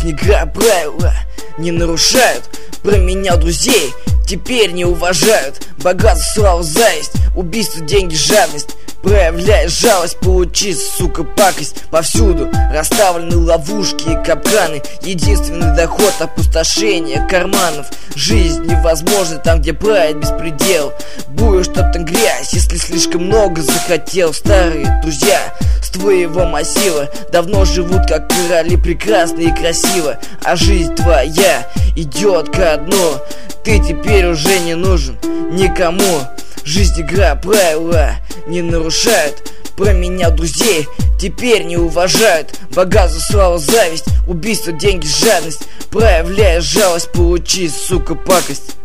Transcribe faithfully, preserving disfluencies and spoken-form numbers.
Жизнь, игра, правила не нарушают. Променял друзей, теперь не уважают. Богатство, слава, зависть, убийство, деньги, жадность. Проявляя жалость, получи, сука, пакость. Повсюду расставлены ловушки и капканы. Единственный доход — опустошение карманов. Жизнь невозможна там, где правит беспредел. Будешь топтан грязь, если слишком много захотел. Старые друзья с твоего массива давно живут как короли, прекрасно и красиво. А жизнь твоя идет ко дну. Ты теперь уже не нужен никому. Жизнь, игра, правила не нарушают. Променял друзей, теперь не уважают. Богатство, слава, зависть, убийство, деньги, жадность. Проявляя жалость, получи, сука, пакость.